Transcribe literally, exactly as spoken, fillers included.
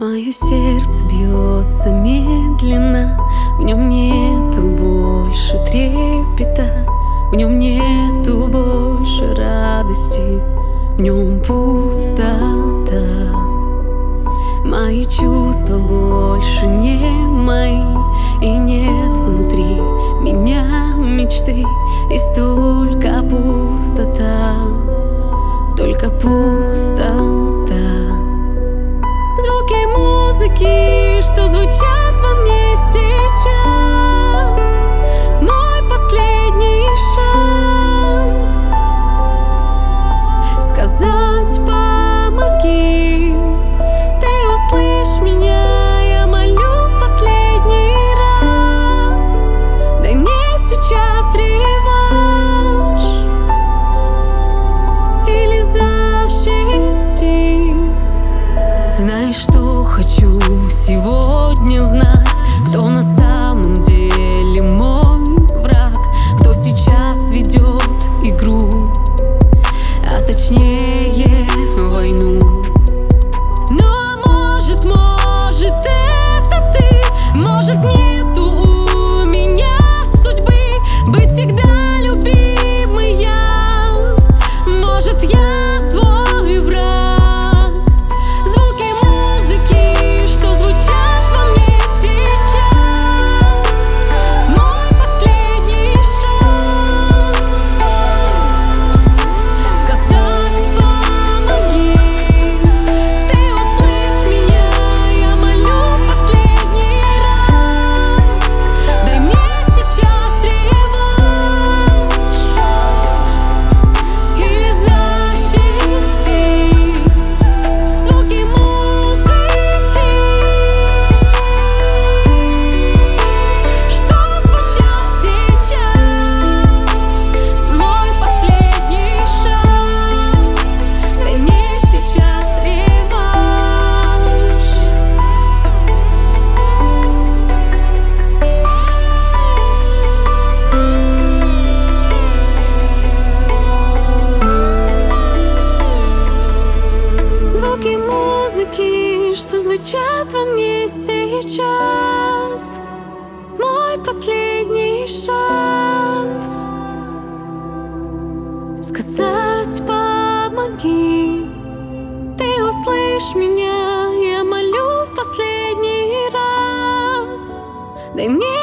Мое сердце бьется медленно, в нем нету больше трепета, в нем нету больше радости, в нем пустота. Мои чувства больше не мои, и нет внутри меня мечты, есть только пустота, только пустота. Звуки музыки, что звучат во мне сейчас, мой последний шанс сказать помоги. Ты услышь меня, я молю в последний раз. Дай мне сейчас реванш или защити. Знаешь, что хочу сегодня знать? Кто на самом деле мой враг? Кто сейчас ведет игру, а точнее войну? Ну а может, может это ты? Может нету у меня судьбы быть всегда любимой я? Может я твой враг? Звуки музыки, что звучат во мне сейчас, мой последний шанс сказать помоги. Ты услышь меня, я молю в последний раз. Дай мне сейчас реванш или защити. Звуки музыки, что звучат сейчас, мой последний шанс. Дай мне сейчас реванш. Звуки музыки, что звучат во мне сейчас, мой последний шанс сказать помоги. Ты услышь меня, я молю в последний раз. Дай мне